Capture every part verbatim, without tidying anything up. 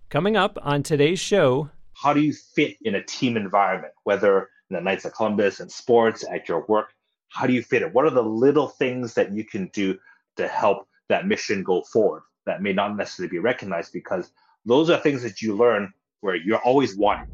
Coming up on today's show, how do you fit in a team environment, whether in the Knights of Columbus, in sports, at your work? How do you fit it? What are the little things that you can do to help that mission go forward that may not necessarily be recognized, because those are things that you learn where you're always one.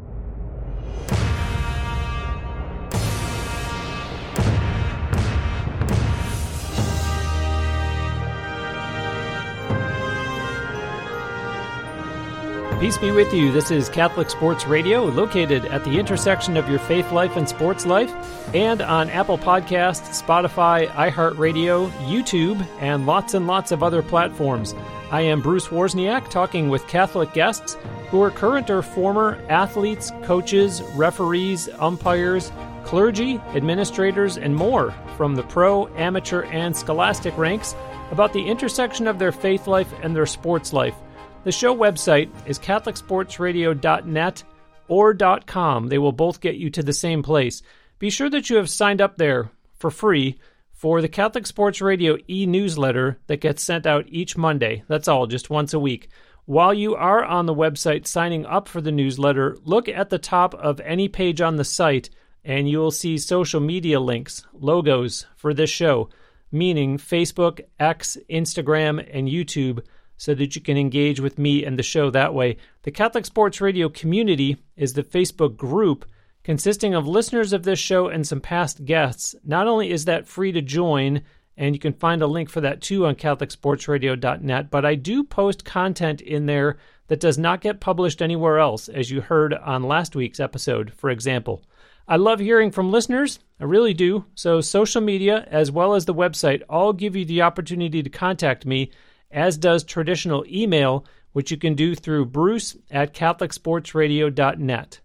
Peace be with you. This is Catholic Sports Radio, located at the intersection of your faith life and sports life, and on Apple Podcasts, Spotify, iHeartRadio, YouTube, and lots and lots of other platforms. I am Bruce Wozniak, talking with Catholic guests who are current or former athletes, coaches, referees, umpires, clergy, administrators, and more from the pro, amateur, and scholastic ranks about the intersection of their faith life and their sports life. The show website is catholic sports radio dot net or .com. They will both get you to the same place. Be sure that you have signed up there for free for the Catholic Sports Radio e-newsletter that gets sent out each Monday. That's all, just once a week. While you are on the website signing up for the newsletter, look at the top of any page on the site and you will see social media links, logos for this show, meaning Facebook, X, Instagram, and YouTube, so that you can engage with me and the show that way. The Catholic Sports Radio community is the Facebook group consisting of listeners of this show and some past guests. Not only is that free to join, and you can find a link for that too on catholic sports radio dot net, but I do post content in there that does not get published anywhere else, as you heard on last week's episode, for example. I love hearing from listeners, I really do, so social media as well as the website all give you the opportunity to contact me, as does traditional email, which you can do through bruce at catholic sports radio dot net.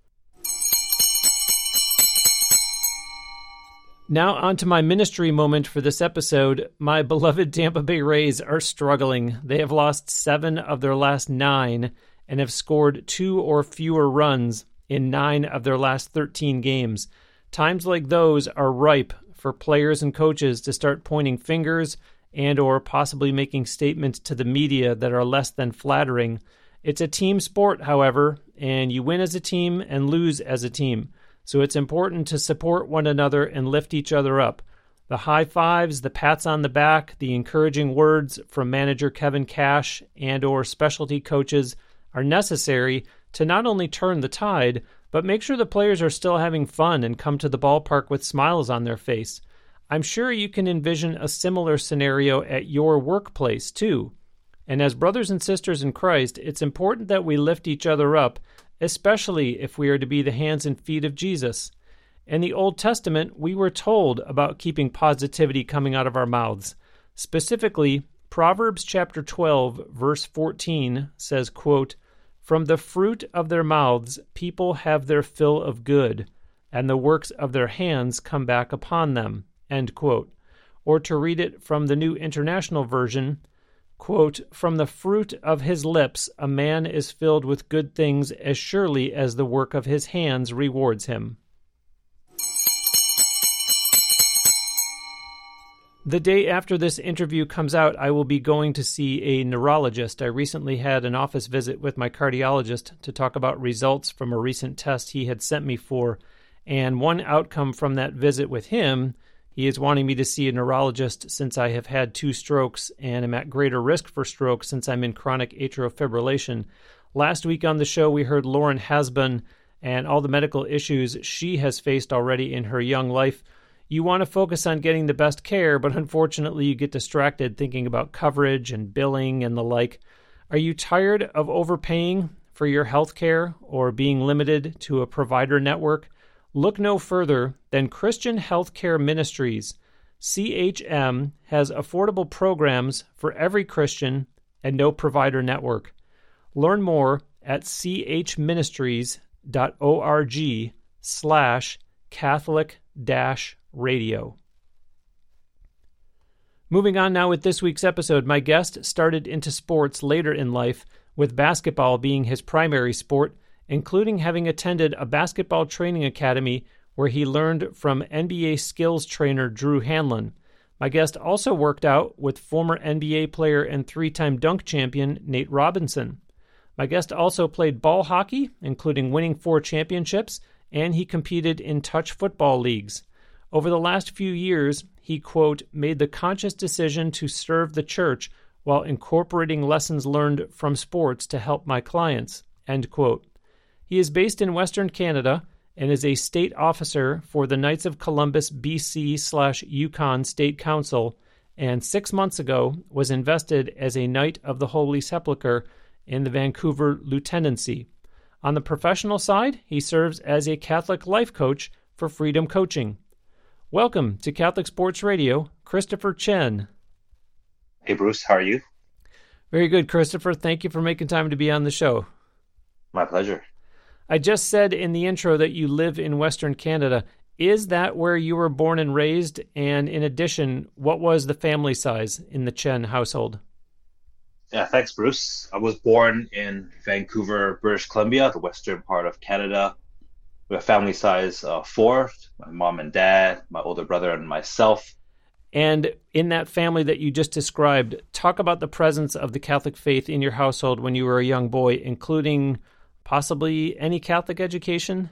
Now on to my ministry moment for this episode. My beloved Tampa Bay Rays are struggling. They have lost seven of their last nine and have scored two or fewer runs in nine of their last thirteen games. Times like those are ripe for players and coaches to start pointing fingers and or possibly making statements to the media that are less than flattering. It's a team sport, however, and you win as a team and lose as a team. So it's important to support one another and lift each other up. The high fives, the pats on the back, the encouraging words from manager Kevin Cash and or specialty coaches are necessary to not only turn the tide, but make sure the players are still having fun and come to the ballpark with smiles on their face. I'm sure you can envision a similar scenario at your workplace, too. And as brothers and sisters in Christ, it's important that we lift each other up, especially if we are to be the hands and feet of Jesus. In the Old Testament, we were told about keeping positivity coming out of our mouths. Specifically, Proverbs chapter twelve, verse fourteen says, quote, "From the fruit of their mouths people have their fill of good, and the works of their hands come back upon them." End quote. Or to read it from the New International Version, quote, "From the fruit of his lips a man is filled with good things as surely as the work of his hands rewards him." The day after this interview comes out, I will be going to see a neurologist. I recently had an office visit with my cardiologist to talk about results from a recent test he had sent me for, and one outcome from that visit with him, he is wanting me to see a neurologist since I have had two strokes and am at greater risk for stroke since I'm in chronic atrial fibrillation. Last week on the show, we heard Lauren Hasbun and all the medical issues she has faced already in her young life. You want to focus on getting the best care, but unfortunately you get distracted thinking about coverage and billing and the like. Are you tired of overpaying for your health care or being limited to a provider network? Look no further than Christian Healthcare Ministries. C H M has affordable programs for every Christian and no provider network. Learn more at chministries.org slash Catholic dash radio. Moving on now with this week's episode, my guest started into sports later in life, with basketball being his primary sport, including having attended a basketball training academy where he learned from N B A skills trainer Drew Hanlon. My guest also worked out with former N B A player and three-time dunk champion Nate Robinson. My guest also played ball hockey, including winning four championships, and he competed in touch football leagues. Over the last few years, he, quote, made the conscious decision to serve the church while incorporating lessons learned from sports to help my clients, end quote. He is based in Western Canada and is a state officer for the Knights of Columbus B C slash Yukon State Council, and six months ago was invested as a Knight of the Holy Sepulchre in the Vancouver Lieutenancy. On the professional side, he serves as a Catholic life coach for Freedom Coaching. Welcome to Catholic Sports Radio, Christopher Chen. Hey, Bruce, how are you? Very good, Christopher. Thank you for making time to be on the show. My pleasure. I just said in the intro that you live in Western Canada. Is that where you were born and raised? And in addition, what was the family size in the Chen household? Yeah, thanks, Bruce. I was born in Vancouver, British Columbia, the western part of Canada. We have family size uh, four, my mom and dad, my older brother, and myself. And in that family that you just described, talk about the presence of the Catholic faith in your household when you were a young boy, including possibly any Catholic education?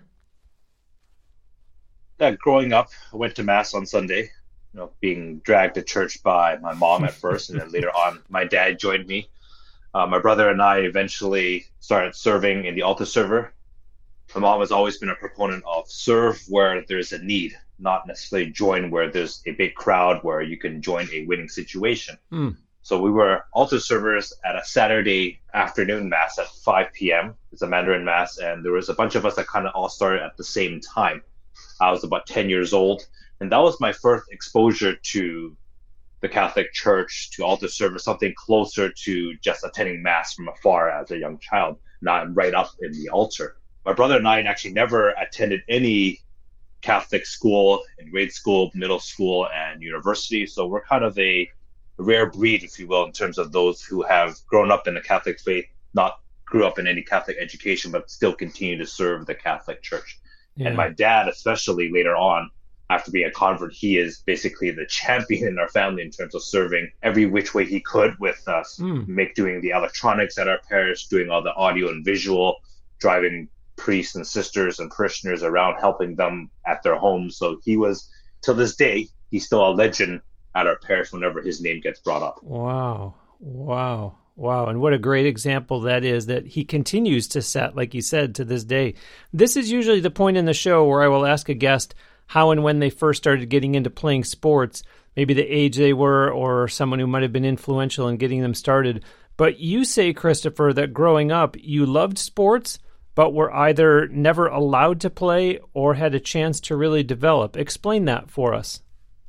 Yeah, growing up, I went to Mass on Sunday, you know, being dragged to church by my mom at first, and then later on, my dad joined me. Uh, my brother and I eventually started serving in the altar server. My mom has always been a proponent of serve where there's a need, not necessarily join where there's a big crowd where you can join a winning situation. Mm. So we were altar servers at a Saturday afternoon Mass at five p.m. It's a Mandarin Mass, and there was a bunch of us that kind of all started at the same time. I was about ten years old, and that was my first exposure to the Catholic Church, to altar service, something closer to just attending Mass from afar as a young child, not right up in the altar. My brother and I actually never attended any Catholic school in grade school, middle school, and university. So we're kind of a rare breed, if you will, in terms of those who have grown up in the Catholic faith, not grew up in any Catholic education, but still continue to serve the Catholic Church. Yeah. And my dad, especially later on, after being a convert, he is basically the champion in our family in terms of serving every which way he could with us, mm. make doing the electronics at our parish, doing all the audio and visual, driving priests and sisters and parishioners around, helping them at their homes. So he was, till this day, he's still a legend at our parish whenever his name gets brought up. Wow. Wow. Wow. And what a great example that is, that he continues to set, like you said, to this day. This is usually the point in the show where I will ask a guest how and when they first started getting into playing sports, maybe the age they were, or someone who might have been influential in getting them started. But you say, Christopher, that growing up, you loved sports, but were either never allowed to play or had a chance to really develop. Explain that for us.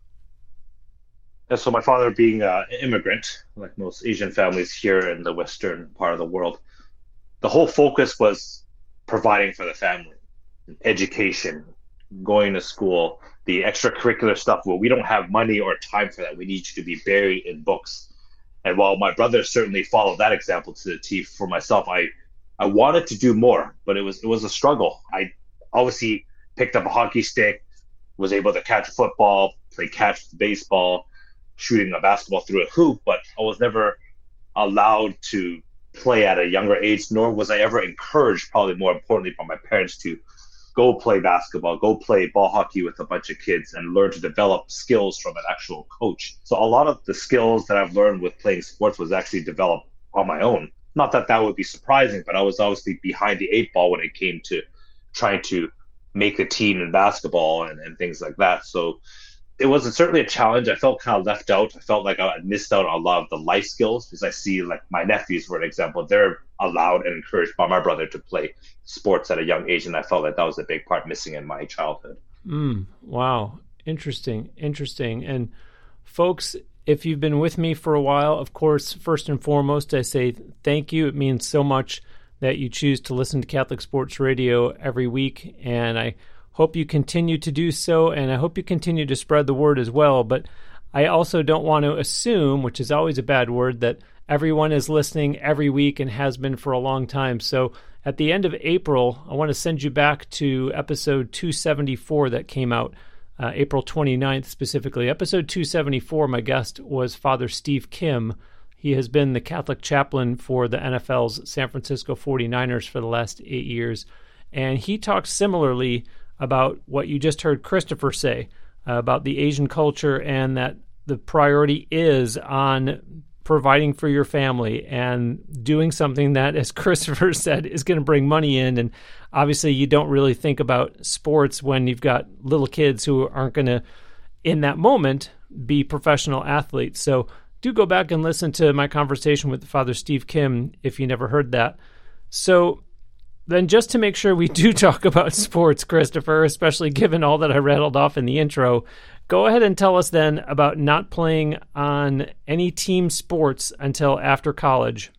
Yeah, so my father being uh, an immigrant, like most Asian families here in the western part of the world, the whole focus was providing for the family, education, going to school, the extracurricular stuff where we don't have money or time for that. We need you to be buried in books. And while my brother certainly followed that example to the T, for myself, I I wanted to do more, but it was it was a struggle. I obviously picked up a hockey stick, was able to catch a football, play catch baseball, shooting a basketball through a hoop, but I was never allowed to play at a younger age, nor was I ever encouraged, probably more importantly, by my parents to go play basketball, go play ball hockey with a bunch of kids and learn to develop skills from an actual coach. So a lot of the skills that I've learned with playing sports was actually developed on my own. Not that that would be surprising, but I was obviously behind the eight ball when it came to trying to make a team in basketball and, and things like that. So it was certainly a challenge. I felt kind of left out. I felt like I missed out on a lot of the life skills, because I see, like, my nephews, for example, they're allowed and encouraged by my brother to play sports at a young age, and I felt like that was a big part missing in my childhood. Mm, wow. Interesting. Interesting. And folks, if you've been with me for a while, of course, first and foremost, I say thank you. It means so much that you choose to listen to Catholic Sports Radio every week, and I hope you continue to do so, and I hope you continue to spread the word as well. But I also don't want to assume, which is always a bad word, that everyone is listening every week and has been for a long time. So at the end of April, I want to send you back to episode two seventy-four that came out uh, April twenty-ninth specifically. Episode two seventy-four, my guest was Father Steve Kim. He has been the Catholic chaplain for the N F L's San Francisco forty-niners for the last eight years. And he talks similarly about what you just heard Christopher say uh, about the Asian culture, and that the priority is on providing for your family and doing something that, as Christopher said, is going to bring money in. And obviously you don't really think about sports when you've got little kids who aren't going to, in that moment, be professional athletes. So do go back and listen to my conversation with Father Steve Kim if you never heard that. So then, just to make sure we do talk about sports, Christopher, especially given all that I rattled off in the intro, go ahead and tell us then about not playing on any team sports until after college.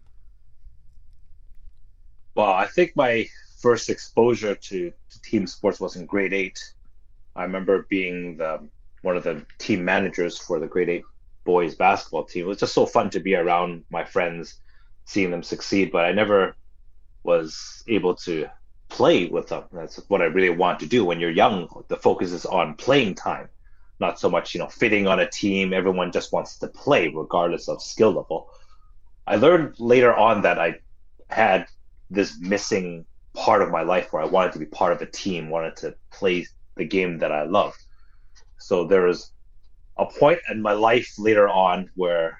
Well, I think my first exposure to, to team sports was in grade eight. I remember being the one of the team managers for the grade eight boys basketball team. It was just so fun to be around my friends, seeing them succeed, but I never was able to play with them. That's what I really want to do. When you're young, the focus is on playing time, not so much, you know, fitting on a team. Everyone just wants to play regardless of skill level. I learned later on that I had this missing part of my life where I wanted to be part of a team, wanted to play the game that I love. So there was a point in my life later on where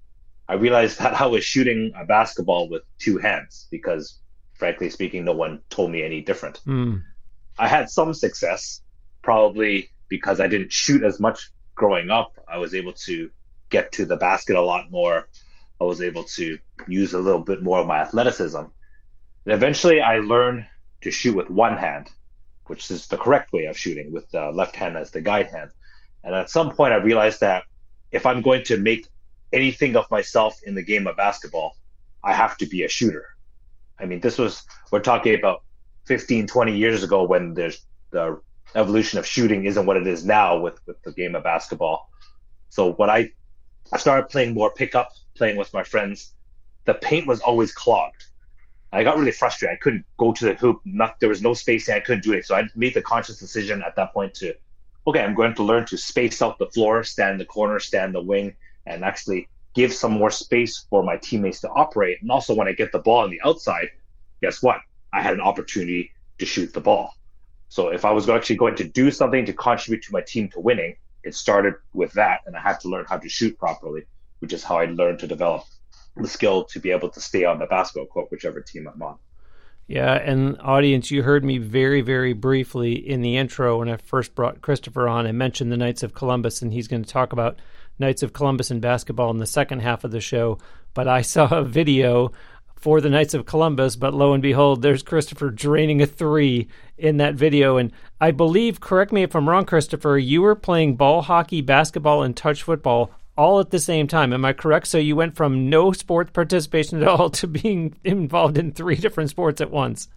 I realized that I was shooting a basketball with two hands because, frankly speaking, no one told me any different. Mm. I had some success, probably because I didn't shoot as much growing up. I was able to get to the basket a lot more. I was able to use a little bit more of my athleticism. And eventually I learned to shoot with one hand, which is the correct way of shooting, with the left hand as the guide hand. And at some point I realized that if I'm going to make anything of myself in the game of basketball, I have to be a shooter. I mean, this was, we're talking about fifteen, twenty years ago, when there's the evolution of shooting isn't what it is now with, with the game of basketball. So when I, I started playing more pickup, playing with my friends, the paint was always clogged. I got really frustrated. I couldn't go to the hoop. Not, there was no spacing. I couldn't do it. So I made the conscious decision at that point to, okay, I'm going to learn to space out the floor, stand in the corner, stand the wing, and actually give some more space for my teammates to operate. And also, when I get the ball on the outside, guess what? I had an opportunity to shoot the ball. So if I was actually going to do something to contribute to my team to winning, it started with that, and I had to learn how to shoot properly, which is how I learned to develop the skill to be able to stay on the basketball court, whichever team I'm on. Yeah, and audience, you heard me very, very briefly in the intro when I first brought Christopher on. I mentioned the Knights of Columbus, and he's going to talk about Knights of Columbus and basketball in the second half of the show. But I saw a video for the Knights of Columbus, but lo and behold, there's Christopher draining a three in that video. And I believe, correct me if I'm wrong, Christopher, you were playing ball hockey, basketball, and touch football all at the same time. Am I correct? So you went from no sports participation at all to being involved in three different sports at once.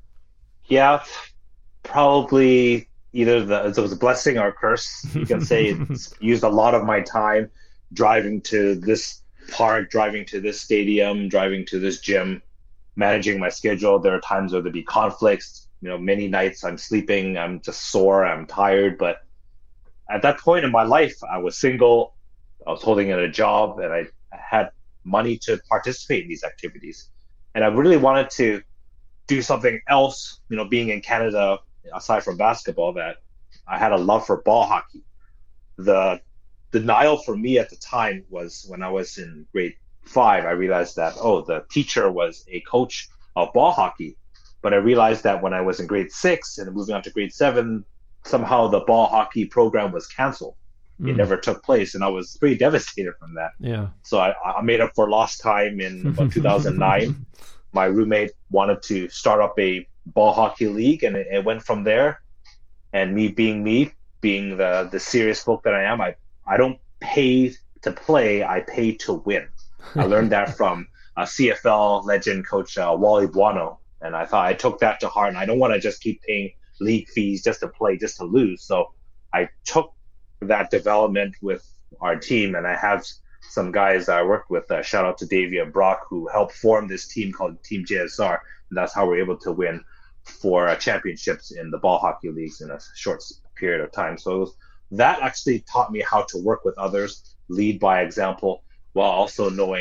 Yeah, probably either the, it was a blessing or a curse. You can say it's used a lot of my time driving to this park, driving to this stadium, driving to this gym, managing my schedule. There are times where there'd be conflicts. You know, many nights I'm sleeping, I'm just sore, I'm tired. But at that point in my life, I was single. I was holding in a job, and I had money to participate in these activities. And I really wanted to do something else, you know, being in Canada, aside from basketball, that I had a love for ball hockey. The denial for me at the time was when I was in grade five, I realized that, oh, the teacher was a coach of ball hockey. But I realized that when I was in grade six and moving on to grade seven, somehow the ball hockey program was canceled. It mm. never took place, and I was pretty devastated from that. Yeah. So I, I made up for lost time in about two thousand nine. My roommate wanted to start up a ball hockey league, and it, it went from there. And me being me, being the the serious folk that I am, I, I don't pay to play, I pay to win. I learned that from a C F L legend coach, uh, Wally Buono, and I thought I took that to heart, and I don't want to just keep paying league fees just to play, just to lose. So I took that development with our team, and I have some guys I worked with, uh, shout out to Davey and Brock, who helped form this team called Team J S R, and that's how we're able to win four uh, championships in the ball hockey leagues in a short period of time. So it was, that actually taught me how to work with others, lead by example, while also knowing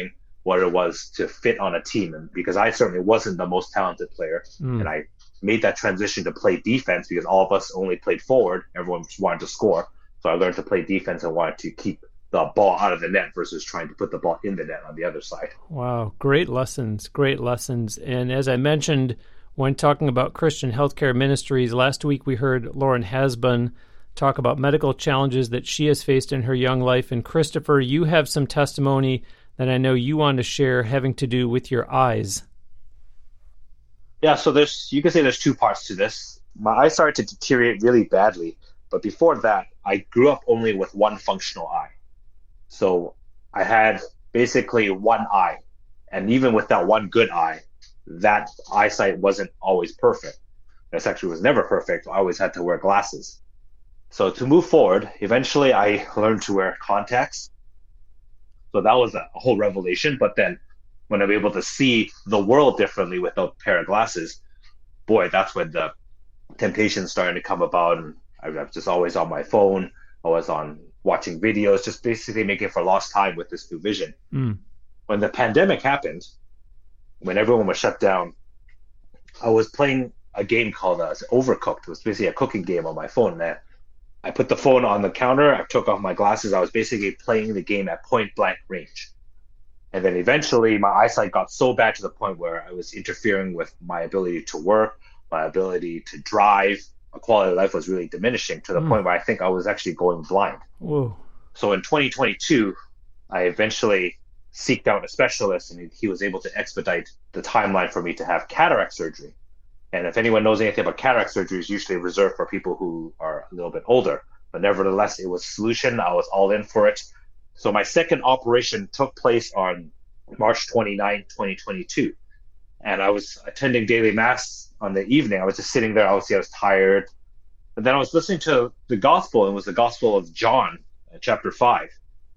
what it was to fit on a team. And because I certainly wasn't the most talented player, mm. and I made that transition to play defense because all of us only played forward. Everyone just wanted to score. So I learned to play defense and wanted to keep the ball out of the net versus trying to put the ball in the net on the other side. Wow, great lessons, great lessons. And as I mentioned when talking about Christian Healthcare Ministries, last week we heard Lauren Hasbun talk about medical challenges that she has faced in her young life. And Christopher, you have some testimony that I know you want to share having to do with your eyes. Yeah, so there's you can say there's two parts to this. My eye started to deteriorate really badly, but before that, I grew up only with one functional eye. So I had basically one eye, and even with that one good eye, that eyesight wasn't always perfect. This actually was never perfect. I always had to wear glasses. So to move forward, eventually I learned to wear contacts. So that was a whole revelation, but then when I'm able to see the world differently with a pair of glasses, boy, that's when the temptation started to come about. And I was just always on my phone, always on watching videos, just basically making for lost time with this new vision. Mm. When the pandemic happened, when everyone was shut down, I was playing a game called uh, Overcooked. It was basically a cooking game on my phone. And I put the phone on the counter, I took off my glasses, I was basically playing the game at point blank range. And then eventually my eyesight got so bad to the point where I was interfering with my ability to work, my ability to drive. My quality of life was really diminishing to the mm. point where I think I was actually going blind. Whoa. So in twenty twenty-two, I eventually seeked out a specialist, and he was able to expedite the timeline for me to have cataract surgery. And if anyone knows anything about cataract surgery, it's usually reserved for people who are a little bit older. But nevertheless, it was a solution. I was all in for it. So my second operation took place on March twenty-ninth, twenty twenty-two. And I was attending daily mass on the evening. I was just sitting there. Obviously, I was tired. And then I was listening to the gospel, and it was the gospel of John, chapter five.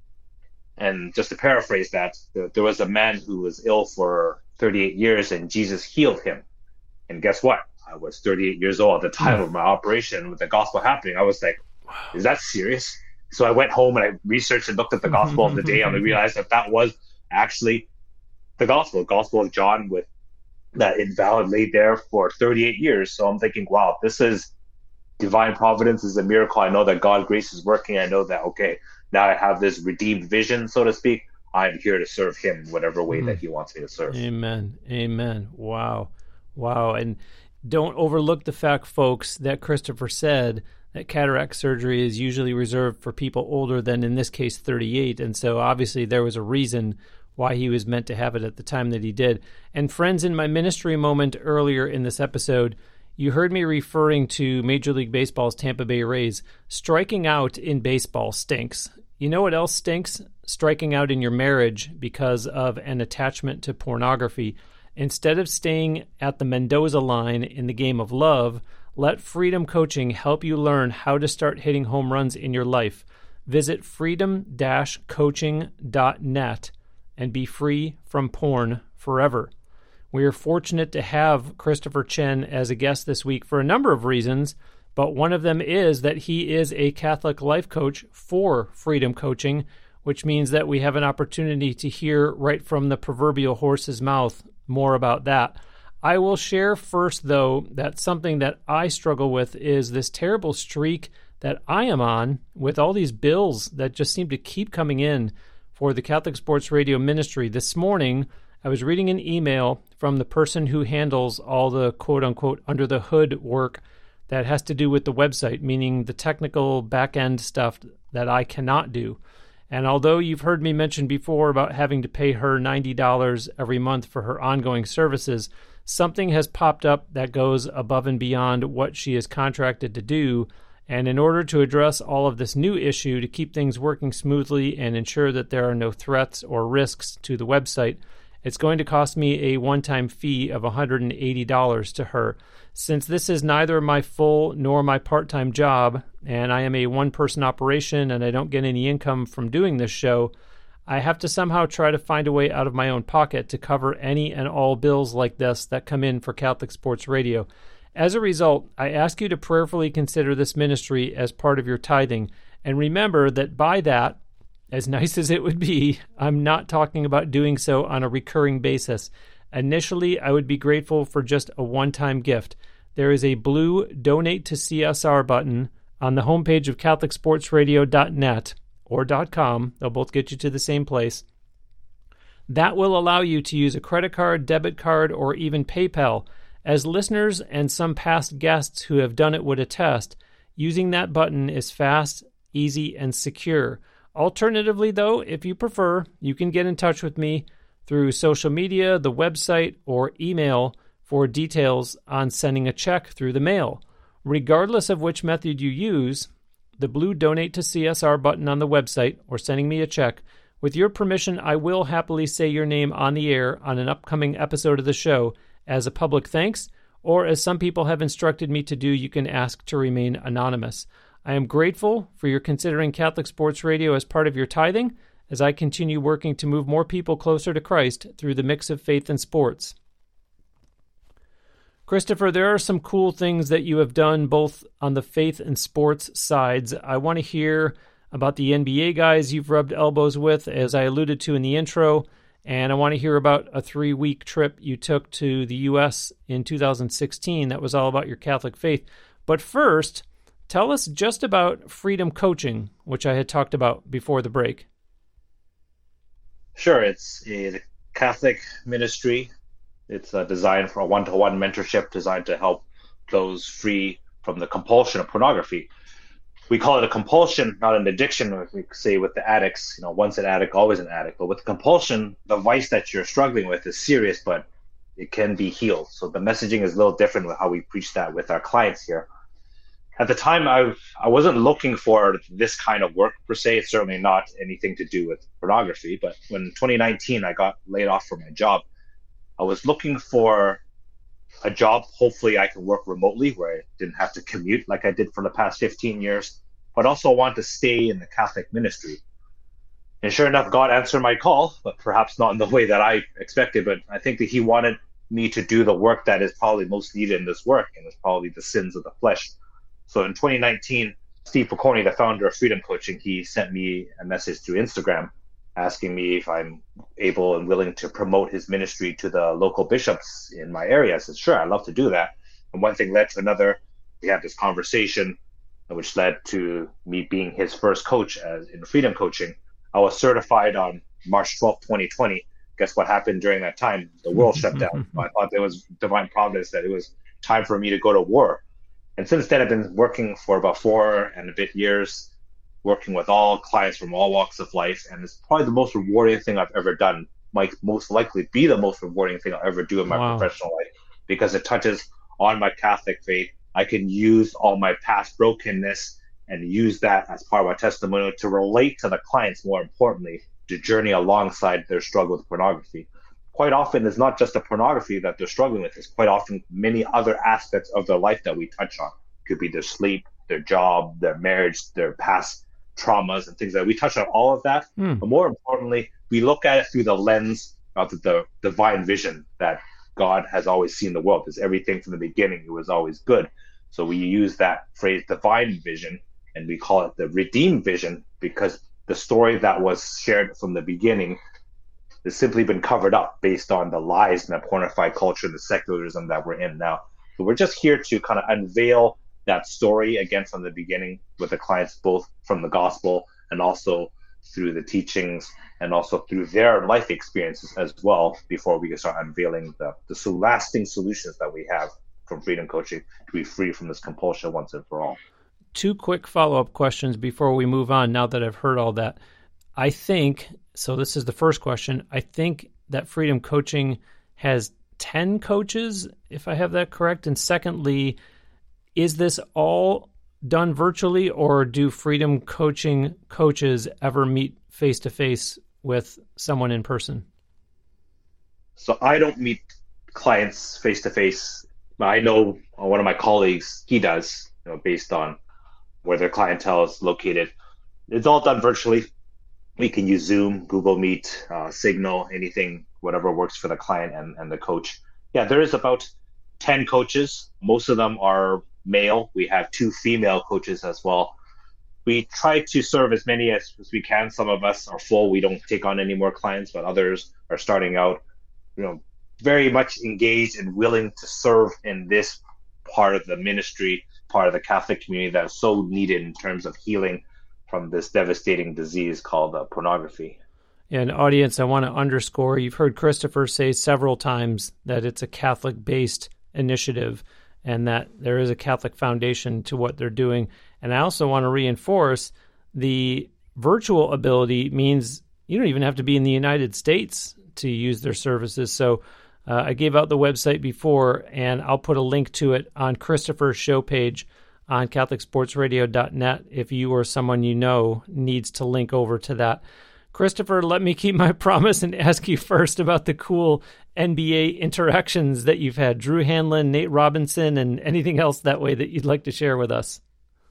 And just to paraphrase that, there was a man who was ill for thirty-eight years, and Jesus healed him. And guess what? I was thirty-eight years old at the time of my operation with the gospel happening. I was like, is that serious? So I went home and I researched and looked at the gospel of the day, and I realized that that was actually the gospel, the gospel of John, with that invalid laid there for thirty-eight years. So I'm thinking, wow, this is divine providence, this is a miracle. I know that God's grace is working. I know that, okay, now I have this redeemed vision, so to speak. I'm here to serve him in whatever way mm. that he wants me to serve. Amen. Amen. Wow. Wow. And don't overlook the fact, folks, that Christopher said that cataract surgery is usually reserved for people older than, in this case, thirty-eight. And so obviously there was a reason why he was meant to have it at the time that he did. And friends, in my ministry moment earlier in this episode, you heard me referring to Major League Baseball's Tampa Bay Rays. Striking out in baseball stinks. You know what else stinks? Striking out in your marriage because of an attachment to pornography. Instead of staying at the Mendoza line in the game of love, let Freedom Coaching help you learn how to start hitting home runs in your life. Visit freedom dash coaching dot net and be free from porn forever. We are fortunate to have Christopher Chen as a guest this week for a number of reasons, but one of them is that he is a Catholic life coach for Freedom Coaching, which means that we have an opportunity to hear right from the proverbial horse's mouth more about that. I will share first, though, that something that I struggle with is this terrible streak that I am on with all these bills that just seem to keep coming in for the Catholic Sports Radio ministry. This morning, I was reading an email from the person who handles all the quote-unquote under-the-hood work that has to do with the website, meaning the technical back-end stuff that I cannot do. And although you've heard me mention before about having to pay her ninety dollars every month for her ongoing services, something has popped up that goes above and beyond what she is contracted to do. And in order to address all of this new issue, to keep things working smoothly and ensure that there are no threats or risks to the website, it's going to cost me a one-time fee of one hundred eighty dollars to her. Since this is neither my full nor my part-time job, and I am a one-person operation and I don't get any income from doing this show, I have to somehow try to find a way out of my own pocket to cover any and all bills like this that come in for Catholic Sports Radio. As a result, I ask you to prayerfully consider this ministry as part of your tithing, and remember that by that, As nice as it would be, I'm not talking about doing so on a recurring basis. Initially, I would be grateful for just a one-time gift. There is a blue Donate to C S R button on the homepage of Catholic Sports Radio dot net or .com. They'll both get you to the same place. That will allow you to use a credit card, debit card, or even PayPal. As listeners and some past guests who have done it would attest, using that button is fast, easy, and secure. Alternatively, though, if you prefer, you can get in touch with me through social media, the website, or email for details on sending a check through the mail. Regardless of which method you use, the blue Donate to C S R button on the website or sending me a check, with your permission, I will happily say your name on the air on an upcoming episode of the show as a public thanks, or as some people have instructed me to do, you can ask to remain anonymous. I am grateful for your considering Catholic Sports Radio as part of your tithing, as I continue working to move more people closer to Christ through the mix of faith and sports. Christopher, there are some cool things that you have done both on the faith and sports sides. I want to hear about the N B A guys you've rubbed elbows with, as I alluded to in the intro, and I want to hear about a three-week trip you took to the U S in two thousand sixteen that was all about your Catholic faith. But first, tell us just about Freedom Coaching, which I had talked about before the break. Sure. It's a Catholic ministry. It's uh, designed for a one-to-one mentorship designed to help those free from the compulsion of pornography. We call it a compulsion, not an addiction. We say with the addicts, you know, once an addict, always an addict. But with compulsion, the vice that you're struggling with is serious, but it can be healed. So the messaging is a little different with how we preach that with our clients here. At the time, I I wasn't looking for this kind of work per se. It's certainly not anything to do with pornography. But when in twenty nineteen, I got laid off from my job, I was looking for a job. Hopefully I can work remotely where I didn't have to commute like I did for the past fifteen years, but also want to stay in the Catholic ministry. And sure enough, God answered my call, but perhaps not in the way that I expected. But I think that he wanted me to do the work that is probably most needed in this work, and it's probably the sins of the flesh. So in twenty nineteen, Steve Piccone, the founder of Freedom Coaching, he sent me a message through Instagram asking me if I'm able and willing to promote his ministry to the local bishops in my area. I said, sure, I'd love to do that. And one thing led to another. We had this conversation, which led to me being his first coach as in Freedom Coaching. I was certified on March twelfth, twenty twenty. Guess what happened during that time? The world shut down. I thought there was divine providence that it was time for me to go to war. And since then, I've been working for about four and a bit years, working with all clients from all walks of life. And it's probably the most rewarding thing I've ever done. Might most likely be the most rewarding thing I'll ever do in my wow. professional life, because it touches on my Catholic faith. I can use all my past brokenness and use that as part of my testimony to relate to the clients, more importantly, to journey alongside their struggle with pornography. Quite often, it's not just the pornography that they're struggling with. It's quite often many other aspects of their life that we touch on. It could be their sleep, their job, their marriage, their past traumas and things like that. We touch on all of that. Mm. But more importantly, we look at it through the lens of the, the divine vision that God has always seen the world. It's everything from the beginning. It was always good. So we use that phrase, divine vision, and we call it the redeemed vision, because the story that was shared from the beginning has simply been covered up based on the lies and the pornified culture and the secularism that we're in now. So we're just here to kind of unveil that story again from the beginning with the clients, both from the gospel and also through the teachings and also through their life experiences as well, before we can start unveiling the, the lasting solutions that we have from Freedom Coaching to be free from this compulsion once and for all. Two quick follow-up questions before we move on, now that I've heard all that. I think, so this is the first question, I think that Freedom Coaching has ten coaches, if I have that correct. And secondly, is this all done virtually, or do Freedom Coaching coaches ever meet face-to-face with someone in person? So I don't meet clients face-to-face. I know one of my colleagues, he does, you know, based on where their clientele is located. It's all done virtually. We can use Zoom, Google Meet, uh, Signal, anything, whatever works for the client and, and the coach. Yeah, there is about ten coaches. Most of them are male. We have two female coaches as well. we try to serve as many as, as we can. Some of us are full. We don't take on any more clients, but others are starting out, you know, very much engaged and willing to serve in this part of the ministry, part of the Catholic community that is so needed in terms of healing from this devastating disease called uh, pornography. And audience, I want to underscore, you've heard Christopher say several times that it's a Catholic-based initiative and that there is a Catholic foundation to what they're doing. And I also want to reinforce the virtual ability means you don't even have to be in the United States to use their services. So uh, I gave out the website before, and I'll put a link to it on Christopher's show page on Catholic Sports Radio dot net if you or someone you know needs to link over to that. Christopher, let me keep my promise and ask you first about the cool N B A interactions that you've had. Drew Hanlen, Nate Robinson, and anything else that way that you'd like to share with us.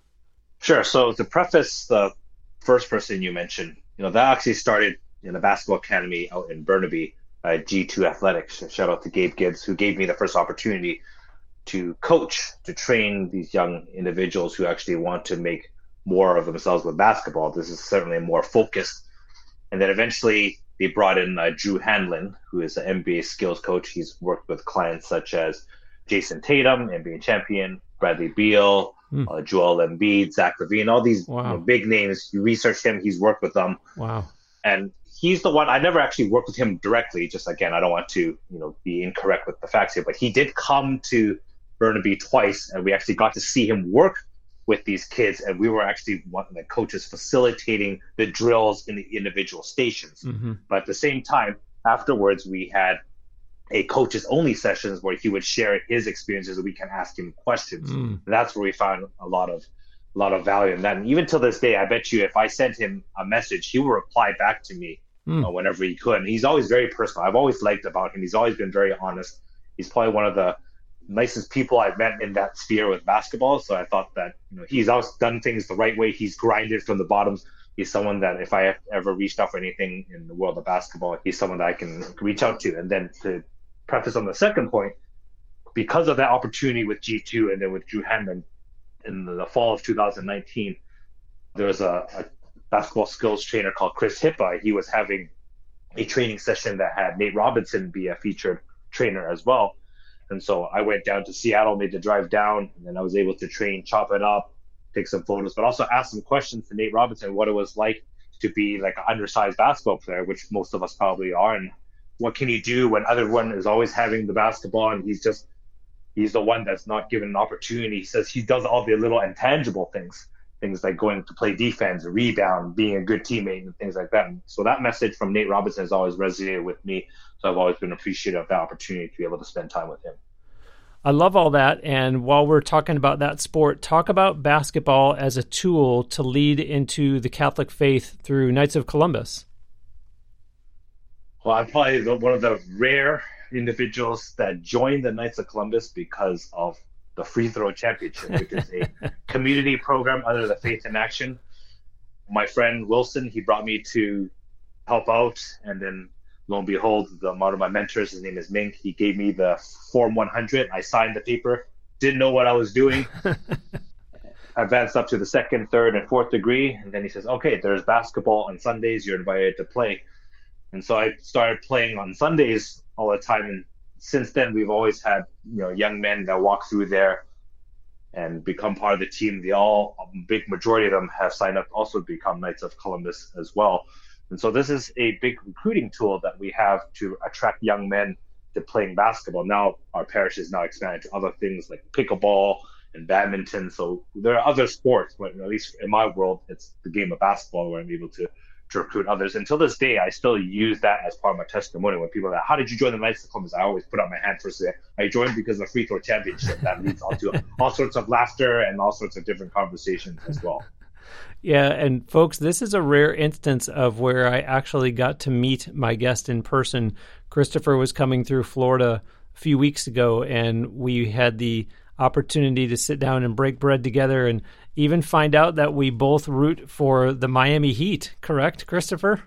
Sure. So to preface the first person you mentioned, you know, that actually started in a basketball academy out in Burnaby, uh, G two Athletics. Shout out to Gabe Gibbs, who gave me the first opportunity to coach, to train these young individuals who actually want to make more of themselves with basketball. This is certainly more focused. And then eventually they brought in uh, Drew Hanlen, who is an N B A skills coach. He's worked with clients such as Jason Tatum, N B A champion, Bradley Beal, mm. uh, Joel Embiid, Zach LaVine, all these wow. you know, big names. You research him, he's worked with them. Wow. And he's the one, I never actually worked with him directly. Just again, I don't want to you know be incorrect with the facts here, but he did come to Burnaby twice, and we actually got to see him work with these kids, and we were actually one of the coaches facilitating the drills in the individual stations. Mm-hmm. But at the same time, afterwards, we had a coaches only sessions where he would share his experiences and we can ask him questions. Mm. And that's where we found a lot of a lot of value in that. And even till this day, I bet you if I sent him a message, he will reply back to me mm. uh, whenever he could. And he's always very personal. I've always liked about him. He's always been very honest. He's probably one of the nicest people I've met in that sphere with basketball. So I thought that you know he's always done things the right way. He's grinded from the bottom. He's someone that if I have ever reached out for anything in the world of basketball, he's someone that I can reach out to. And then to preface on the second point, because of that opportunity with G two and then with Drew Hanlen in the fall of two thousand nineteen, there was a, a basketball skills trainer called Chris Hippa. He was having a training session that had Nate Robinson be a featured trainer as well. And so I went down to Seattle, made the drive down, and then I was able to train, chop it up, take some photos, but also ask some questions to Nate Robinson, what it was like to be like an undersized basketball player, which most of us probably are. And what can you do when everyone is always having the basketball and he's just, he's the one that's not given an opportunity. He says he does all the little intangible things, things like going to play defense, rebound, being a good teammate and things like that. And so that message from Nate Robinson has always resonated with me. So I've always been appreciative of that opportunity to be able to spend time with him. I love all that. And while we're talking about that sport, talk about basketball as a tool to lead into the Catholic faith through Knights of Columbus. Well, I'm probably the, one of the rare individuals that joined the Knights of Columbus because of the Free Throw Championship, which is a community program under the Faith in Action. My friend Wilson, he brought me to help out, and then lo and behold, the, one of my mentors, his name is Mink, he gave me the Form one hundred. I signed the paper, didn't know what I was doing. I advanced up to the second, third, and fourth degree, and then he says, okay, there's basketball on Sundays, you're invited to play. And so I started playing on Sundays all the time, and since then we've always had you know young men that walk through there and become part of the team. They all, a big majority of them have signed up also to become Knights of Columbus as well. And so this is a big recruiting tool that we have to attract young men to playing basketball. Now our parish is now expanded to other things like pickleball and badminton. So there are other sports, but at least in my world, it's the game of basketball where I'm able to, to recruit others. Until this day, I still use that as part of my testimony. When people are like, how did you join the Knights of Columbus? I always put out my hand first. Say, I joined because of the Free Throw Championship. That leads on to all sorts of laughter and all sorts of different conversations as well. Yeah, and folks, this is a rare instance of where I actually got to meet my guest in person. Christopher was coming through Florida a few weeks ago, and we had the opportunity to sit down and break bread together and even find out that we both root for the Miami Heat, correct, Christopher?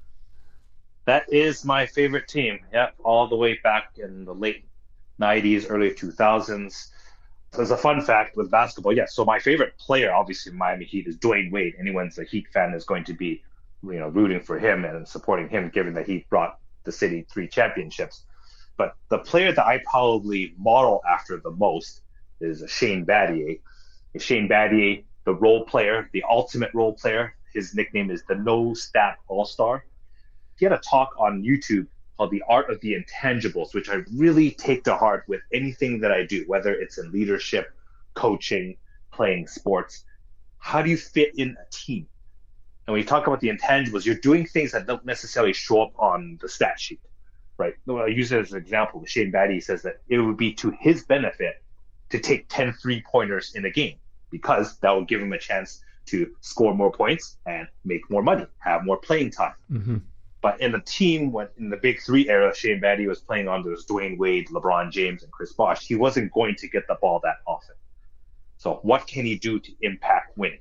That is my favorite team. Yep, all the way back in the late nineties, early two thousands. As a fun fact with basketball, yes. So my favorite player, obviously, in Miami Heat is Dwayne Wade. Anyone's a Heat fan is going to be, you know, rooting for him and supporting him, given that he brought the city three championships. But the player that I probably model after the most is Shane Battier. Shane Battier, the role player, the ultimate role player. His nickname is the No Stat All-Star. He had a talk on YouTube called The Art of the Intangibles, which I really take to heart with anything that I do, whether it's in leadership, coaching, playing sports. How do you fit in a team? And when you talk about the intangibles, you're doing things that don't necessarily show up on the stat sheet, right? I use it as an example. Shane Battier says that it would be to his benefit to take ten three-pointers in a game because that will give him a chance to score more points and make more money, have more playing time. Mm-hmm. But in the team, when in the Big Three era, Shane Battier was playing under Dwayne Wade, LeBron James, and Chris Bosh. He wasn't going to get the ball that often. So what can he do to impact winning?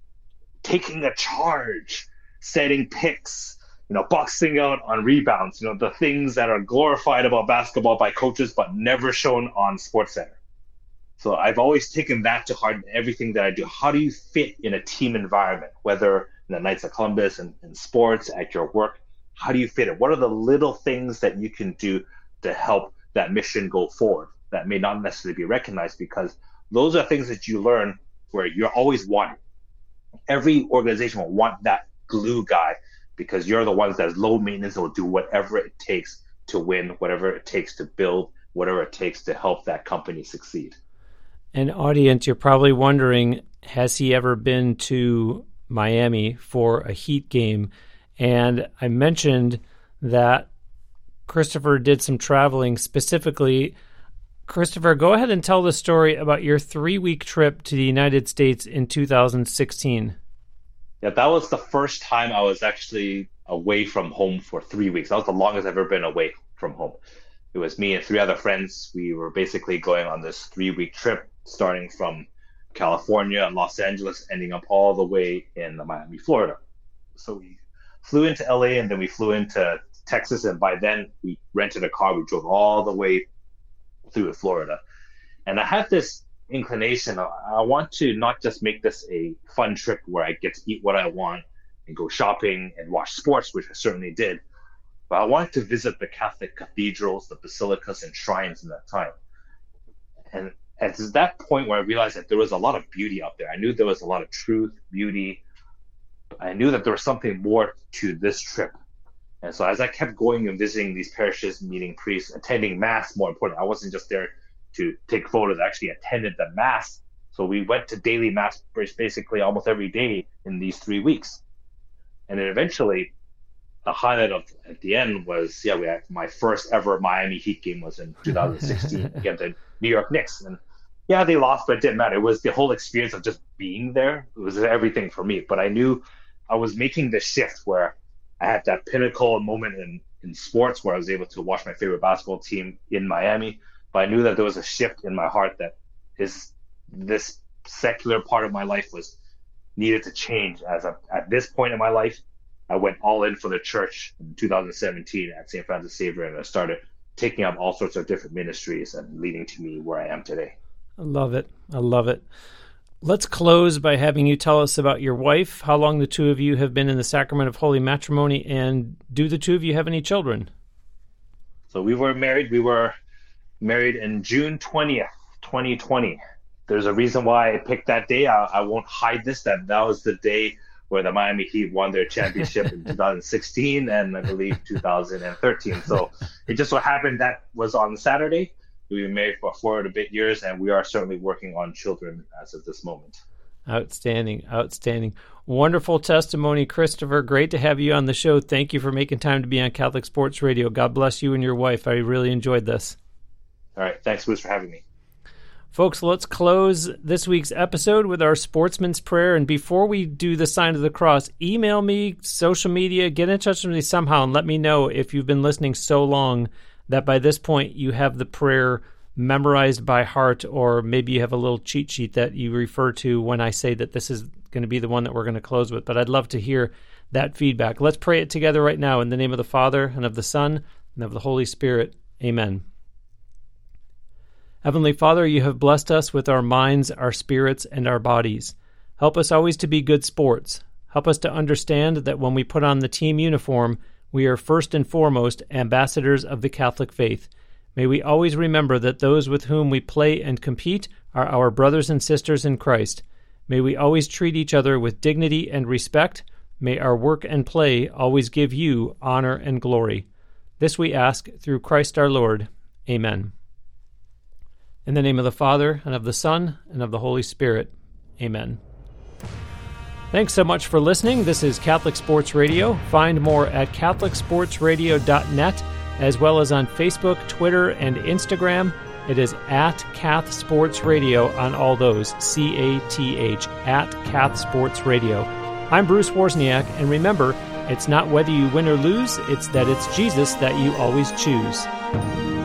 Taking a charge, setting picks, you know, boxing out on rebounds, you know, the things that are glorified about basketball by coaches but never shown on SportsCenter. So I've always taken that to heart in everything that I do. How do you fit in a team environment, whether in the Knights of Columbus and in sports, at your work? How do you fit it? What are the little things that you can do to help that mission go forward that may not necessarily be recognized? Because those are things that you learn where you're always wanting. Every organization will want that glue guy because you're the ones that is low maintenance and will do whatever it takes to win, whatever it takes to build, whatever it takes to help that company succeed. And audience, you're probably wondering, has he ever been to Miami for a Heat game? And I mentioned that Christopher did some traveling. Specifically, Christopher, go ahead and tell the story about your three-week trip to the United States in two thousand sixteen. Yeah, that was the first time I was actually away from home for three weeks. That was the longest I've ever been away from home. It was me and three other friends. We were basically going on this three-week trip, starting from California and Los Angeles, ending up all the way in Miami, Florida. So we flew into L A and then we flew into Texas. And by then we rented a car. We drove all the way through to Florida. And I had this inclination. I want to not just make this a fun trip where I get to eat what I want and go shopping and watch sports, which I certainly did. But I wanted to visit the Catholic cathedrals, the basilicas, and shrines in that time. And at that point where I realized that there was a lot of beauty out there, I knew there was a lot of truth, beauty. I knew that there was something more to this trip. And so as I kept going and visiting these parishes, meeting priests, attending Mass, more important, I wasn't just there to take photos, I actually attended the Mass. So we went to daily Mass basically almost every day in these three weeks. And then eventually, the highlight of at the end was, yeah, we had my first ever Miami Heat game was in two thousand sixteen against the New York Knicks. And yeah, they lost, but it didn't matter. It was the whole experience of just being there. It was everything for me. But I knew I was making the shift where I had that pinnacle moment in, in sports where I was able to watch my favorite basketball team in Miami. But I knew that there was a shift in my heart that is this secular part of my life was needed to change. As a, at this point in my life, I went all in for the church in two thousand seventeen at Saint Francis Xavier, and I started taking up all sorts of different ministries and leading to me where I am today. I love it. I love it. Let's close by having you tell us about your wife, how long the two of you have been in the sacrament of holy matrimony, and do the two of you have any children? So we were married. We were married in June twentieth, twenty twenty. There's a reason why I picked that day. I, I won't hide this, that that was the day where the Miami Heat won their championship in two thousand sixteen and I believe two thousand thirteen. So it just so happened that was on Saturday. We've been married for four and a bit years, and we are certainly working on children as of this moment. Outstanding, outstanding. Wonderful testimony, Christopher. Great to have you on the show. Thank you for making time to be on Catholic Sports Radio. God bless you and your wife. I really enjoyed this. All right. Thanks, Bruce, for having me. Folks, let's close this week's episode with our sportsman's prayer. And before we do the sign of the cross, email me, social media, get in touch with me somehow and let me know if you've been listening so long that by this point you have the prayer memorized by heart, or maybe you have a little cheat sheet that you refer to when I say that this is going to be the one that we're going to close with. But I'd love to hear that feedback. Let's pray it together right now in the name of the Father and of the Son and of the Holy Spirit. Amen. Heavenly Father, you have blessed us with our minds, our spirits, and our bodies. Help us always to be good sports. Help us to understand that when we put on the team uniform, we are first and foremost ambassadors of the Catholic faith. May we always remember that those with whom we play and compete are our brothers and sisters in Christ. May we always treat each other with dignity and respect. May our work and play always give you honor and glory. This we ask through Christ our Lord. Amen. In the name of the Father, and of the Son, and of the Holy Spirit. Amen. Thanks so much for listening. This is Catholic Sports Radio. Find more at catholic sports radio dot net, as well as on Facebook, Twitter, and Instagram. It is at Cath Sports Radio on all those, C A T H, at Cath Sports Radio. I'm Bruce Wozniak, and remember, it's not whether you win or lose, it's that it's Jesus that you always choose.